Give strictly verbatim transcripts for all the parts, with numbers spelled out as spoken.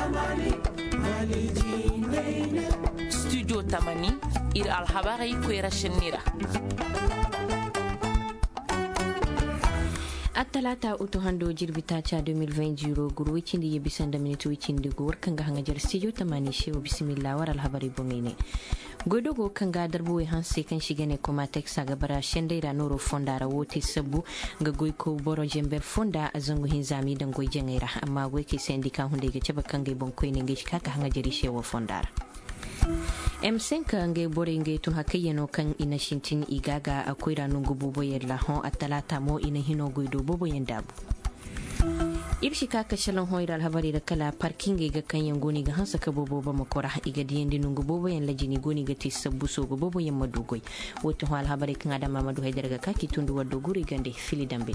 Studio Tamani ir alhabari kwera shenira. Atalata uto hando jirbita cha deux mille vingt juro guru wicindi yebisanda minutu wicindi gur kanga hanga jar studio Tamani shewa bismillah war alhabari bongene. Godogo kanga darbu we hanse kan shigane koma teksa gabara shendeira noro fondara wote sabu ga goyko boro jember fonda azangu hinzami dan goy jengaira amma weke sendika hunde ga ceba kanga bonko ne ngish kaka hanga jari shewa fondara. M cinq nge bore nge tun hakayeno kan ina shintin igaga akwai ranun gububo yalla hon atalata mo ina hino goido bobo yandabu. Ibshi kaka shalan hoira alhabari da kala parking ga kan yangoni ga hansa ka bobo ba makora iga diyendi nungu bobo yan lajini goni ga tisabbu so go bobo yan madugoi woto ho alhabari kan adama madu haidar ga kaki tundu waddo guri gande fili dambele.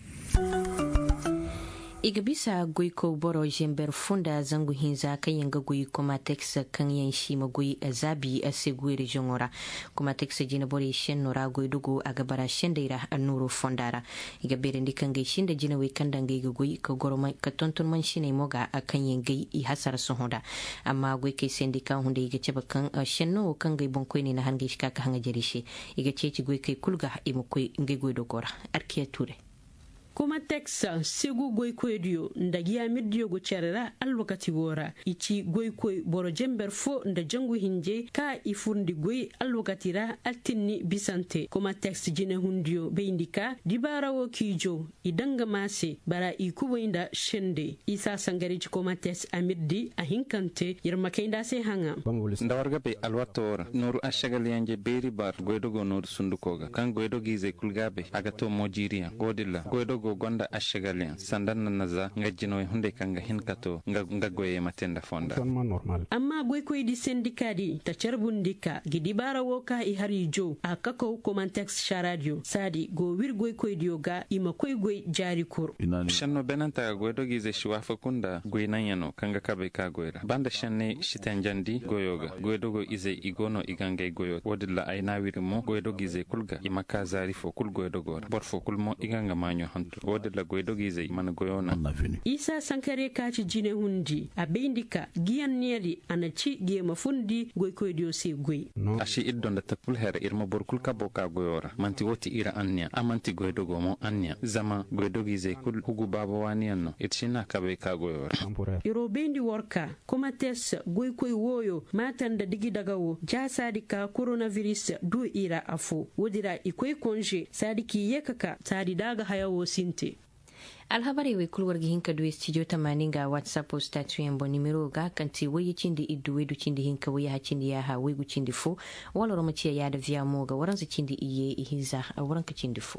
Iga bisa goyko boro jember funda zangu hinza kayan ga goyi kuma teksa kan yan shi magoyi azabi a seguire jongora kuma teksa jina bore shen nora goyi dugo a gabara shen daira a nuro fondara iga berendi kan gai shin da jina wai kan dangai ga goyi ka goroma ka tonton man shine moga a kan yan gai i hasar sun hoda amma goyi kai sendi kan hunda iga ceba kan shen no kan gai bonkoi ne na hangai shi kaka hanga jarishe iga ceci goyi kai kulga imu koi ngai goyi dogora arkiya ture. Kuma teksa segu goykoydio ndagi amirdio go cerera alwakati wora ichi goykoy boro jember fo nda jangu hinje ka ifundi goy alwakatira altinni bisante kuma tekst jine hundio be indika dibara wo kijo idanga mase bara ikubo inda shende isa sangari kuma tekst amirdi ahinkante yermakenda se hanga ndawarga be alwatora noru ashagal yanje beri bar goydogo noru sundukoga kan goydogi ze kulgabe agato mojiria godilla goydogo go gonda ashagalian sandan naza ngajino hunde kanga hinkato ngagoye matenda fonda amma goy koy di sindikadi ta charbundika gidibara woka i harijo akako komantex sharadio sadi go wir goy koy dioga ima koy goy jari kur shanno benanta goydo gize shwafa kunda goy nanyano kanga kabe ka goyra banda shanne shitanjandi goyoga goydo go ize igono igangay goyo wodilla ay nawirimo goydo gize kulga imaka zari fo kul goydo gor bor fo kulmo iganga manyo hantu wodilla goydo gize man goyona isa sankare kaci jine hundi abindika giyan neri anaci gema fundi goy koy dio se goy ashi iddonda tapul her irma borkul kabo ka goyora manti woti ira anya amanti goydo go mo anya zama goydo gize kul hugu baba waniyanno itshina kabe ka goyora iro bendi worka kuma tes goy koy woyo matanda digi dagawo ja sadika coronavirus du ira afu wodira ikoy konje sadiki yekaka sadi daga hayawo sinte alhabari we kulwargi hinka do studio Tamani ga whatsapp statu yambo nimero ga kanti waye cindi iddu wedu cindi hinka waye ha cindi ya ha wegu cindi fu wala roma ciya ya da via moga waransa cindi iye ihiza waranka cindi fu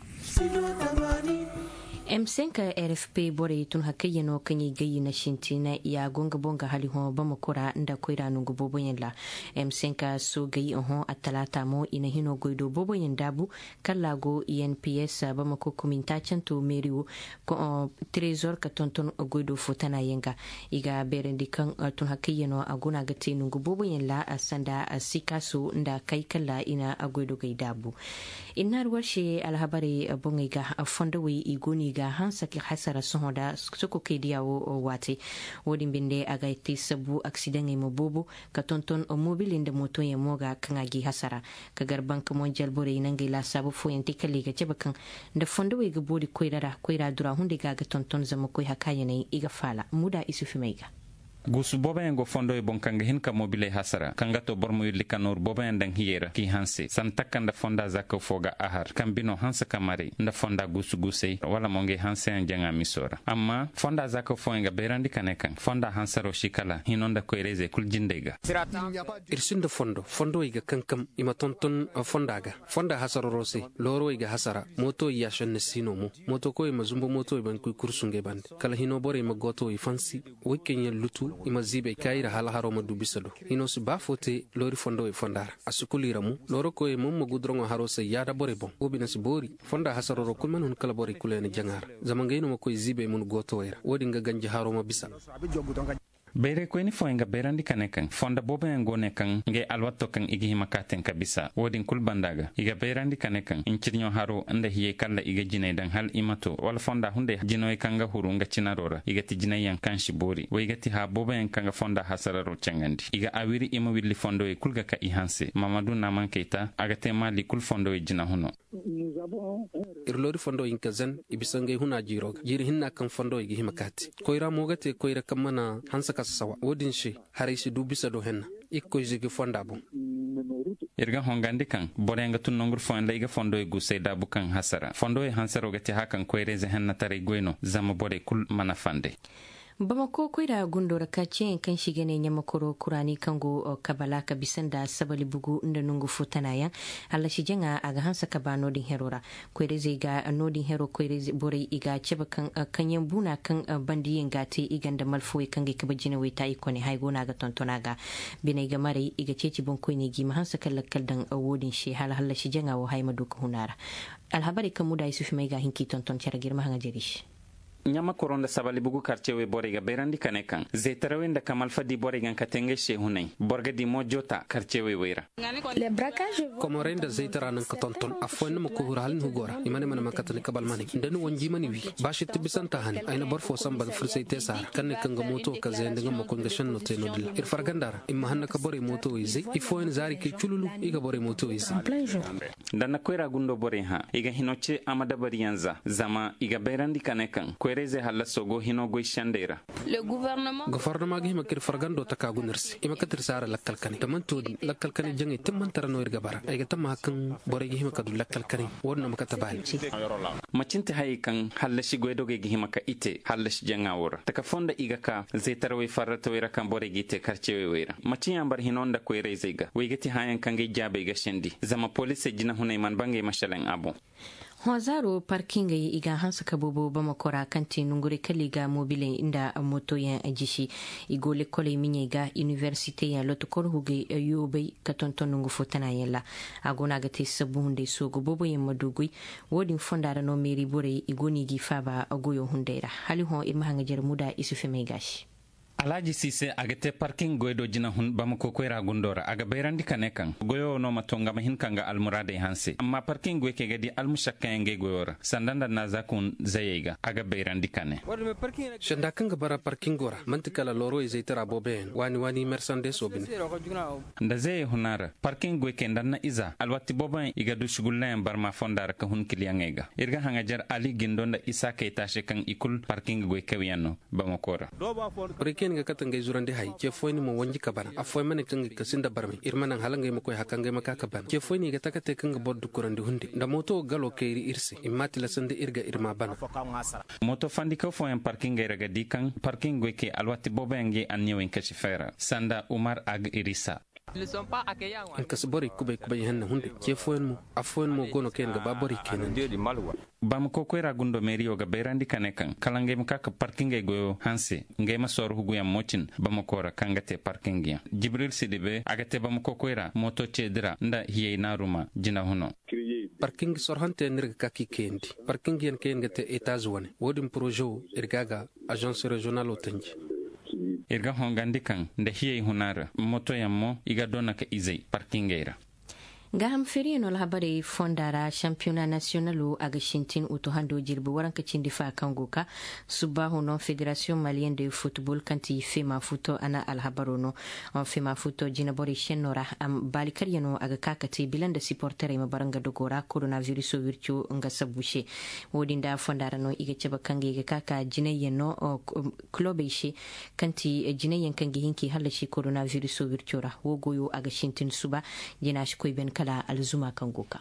M cinq R F P bore tun hakayeno kanyi gayi na shintina ya gonga bonga hali ho bamakura nda koira nungu bobo yenda M cinq so gayi ho atalata mo ina hino goido bobo yendabu kallago E N P S bamako kuminta chanto meriwo ko trésor ka tonton goido fotana yenga iga berendi kan tun hakayeno aguna gate nungu bobo yenda asanda sikaso nda kai kalla ina agoido gaidabu inar warshe alhabari bonga fondawe igoni ga hansa ki hasara sohoda soko ke diawo wati wodi binde aga iti sabu accident e mobobo ka tonton o mobile inde moto ye moga kangagi hasara ka garban ka monjal bore nangi la sabu fo yenti kali ga cebakan da fondo we ga bodi koirara koira dura hunde ga ga tonton zama koy hakayene iga fala muda isufi meiga gusu boba ngo fondo e bon kanga hin ka mobile hasara kanga to bormo yulli kanor boba en dang hiyera ki hanse san takanda fonda zakko foga ahar kambino hansa kamari nda fonda gusu gusei wala monge hanse en janga misora amma fonda zakko fo nga berandi kanekan fonda hansaro shikala hinonda ko reze kul jindega irsinda fondo fondo iga kankam ima tonton fondaga fonda hasaro rose loro iga hasara moto ya shonne sino mo moto ko ima zumbo moto iban ku kursunge bande kala hino bore ma goto ifansi wikenya lutu ima zibe kaira hala haro madu bisado hino su bafote lori fondo e fondara asukulira mu loro ko e mum gudrongo haro se yada bore bon obina si bori fonda hasaro ro kulman hun kala bore kulene jangar zamangayno mo ko zibe mun goto era wodi nga ganje haro ma bisa bere ko ni fo nga berandi kanekan fonda bobo ngone kan nge alwatto kan igi himakaten kabisa wodin kul bandaga iga berandi kanekan incirnyo haro anda hiye kala iga jine dan hal imato wala fonda hunde jinoy kanga hurunga cinarora iga ti jine yan kan shibori wo iga ti ha bobo en kanga fonda hasararo cengandi iga awiri ima willi fondo e kulga ka ihanse Mamadou Naman Keita aga tema li kul fondo e jina huno irlori fondo in kazan ibisange huna jiroga jiri hinna kan fondo igi himakati koira mogate koira kamana hansa kasawa wodin shi harisi dubisa do henna ikko jigi fonda bu irga hongandi kan borenga tun nongur fonda iga fondo e gusay dabu kan hasara fondo e hansaro gati hakan koireze henna tare goyno zama bore kul manafande Bamako koira gundora kace kan shige ne nyamakoro kurani kango kabala ka bisanda sabali bugu inda nungu futanaya alla shijenga aga hansa kabano din herora koire ziga nodin hero koire bore iga cheba kan kanyen buna kan bandiyen gate iganda malfoy kangi kabajina weta ikone haygona ga tontonaga binaiga mare iga ceci bon koine gi hansa kallakal dan awodin shi hala hala shijenga wo haymadu ko hunara alhabari kamuda isufi maiga hinki tonton charagir mahanga jerish nyama koronda sabali bugu quartier we borega berandi kanekan zetrawenda kamal fadi borega katenge she hunay borga di mojota quartier we wera le braquage komorenda zetra nan katonton afwan mo ko hural nu gora imane man makatani kabal mani ndanu wonji mani wi bashi tibisanta hani ayna bor fo sambal fursayte sar kanne kanga moto ka zende ngam ko ngashan no teno dil ir fargandara imma hanna ka bore moto wizi ifo en zari ke chululu iga bore moto wizi dana koira gundo bore ha iga hinoche amada bariyanza zama iga berandi kanekan reze halla sogo hino goy shandera le gouvernement gouvernement gi makir fargando takagu nirsi ima katir sara lakkal kani tamanto lakkal kani jangi tamman tarano irga bara ay ga tamma kan bore gi makadu lakkal kani wonna makata bani macinta hay kan halla shi goydo gi himaka ite halla shi janga wora taka fonda iga ka zetar we farrato wera kan bore gi te karce we wera macin ambar hinonda ko reze ga we gati hayan kan gi jabe ga shendi zama police jina hunay man bange mashalan abo Hozaro parking iga hansa kabobo bamakora kanti nungure kaliga mobile inda moto ya ajishi igole kole minyega universite ya lotokor huge yobe katonton nungu fotana yella agona gati sabunde sogo bobo ya madugui wodin fondara no meri bore igoni gi faba agoyo hundera hali ho irma hanga jermuda isufe megashi Alaji Sise agate parking goydo jina hun bamako koira gundora aga bayrandi kanekan goyo no matonga mahin kanga almurade hanse amma parking goy ke gadi almushakka nge goyora sandanda naza kun zayega aga bayrandi kane shanda kanga bara parking gora mantikala loro izaitara boben wani wani mercedes obin nda zay hunara parking goy ke ndanna iza alwati boben iga du shugulen barma fondara ka hun kiliyangega irga hanga jar ali gindonda isa kayta shekan ikul parking goy kawiyano bamakora ken ga katanga zurande hay ke foyni mo wanji kabana afoy mane kanga kasinda barmi irmanan halanga mo koy hakanga maka kabana ke foyni ga takate kanga boddu kurandi hundi nda moto galo keeri irsi imati la sande irga irma bana moto fandi ko foyen parking ga raga dikan parking go ke alwati bobengi anyewen kashifera sanda Umar Ag Irisa en kasbori kubay kubay hanna hunde ke foyen mo afoyen mo gono ken ga babori kenan bam ko koira gundo merio ga berandi kanekan kalange mka ka parking go hanse ngema sor hugu ya mochin bam ko ra kangate parking ya Jibril Sidibe agate bam ko koira moto chedra nda hiye naruma jina huno parking sorhante nirga kaki kendi parking yen ken gate etage one wodin projet irgaga agence régionale otanji irga hongandi kan nda hiye hunara moto yammo iga dona ka izai parkingeira Gaham ferino la habari fondara championnat nationalu aga shintin uto hando jirbu waranka cindi fa kangoka subahu non fédération malienne de football kanti fema futo ana al habarono on fema futo jinabori shenora am balikariano aga kakati bilanda supportere ma baranga dogora coronavirus virtu nga sabushe wodinda fondara no iga cheba kangi ga kaka jinayeno clube shi kanti jinayen kangi hinki halashi coronavirus virtura wogoyo aga shintin suba jinash koyben kala alzuma kangoka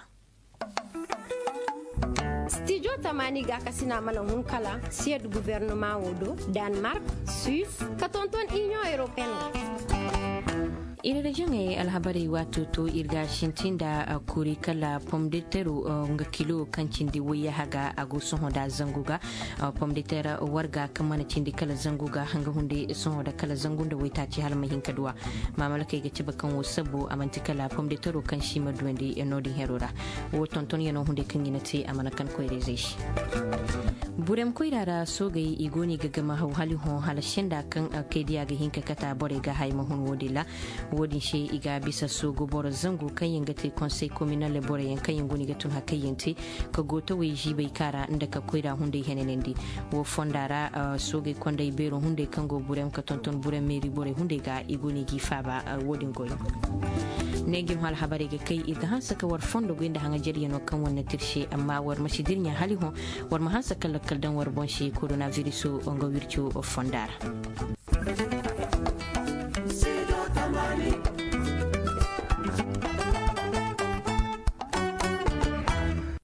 studio tamani ga kasina mana hun kala sied gouvernement wodo Denmark Suisse katonton Union Européenne ina da jinga alhabari wato to irga shintinda kuri kala pom de terre nga kilo kancin di waya haga ago son da zanguga pom de terre warga kamana cindi kala zanguga hanga hunde son da kala zangunda waita ci halma hinkadwa mamala kai ga ci bakan wasabo amanti kala pom de terre kan shi madwende enodi herora wo tonton yano hunde kan ginati amana kan koyre zeshi burem koyrara sogai igoni gagama hawhali ho halashenda kan kediya ga hinka kata bore ga hayma hun wodila wodin she iga bisa sogo boro zangu kan yingate conseil communal bore yan kan yingoni ga tun hakayente ka goto we jibai kara inda ka koyra hunde henenendi wo fondara sogai konda ibero hunde kan go burem ka tonton burem meri bore hunde ga igoni gi faba wodin goyo negim hal habari ga kai iga hansa ka war fondo go inda hanga jeri no kan wannan tirshe amma war mashidirnya hali ho war mahansa kala kaldan war bonshi coronavirus ongo wirchu o fondara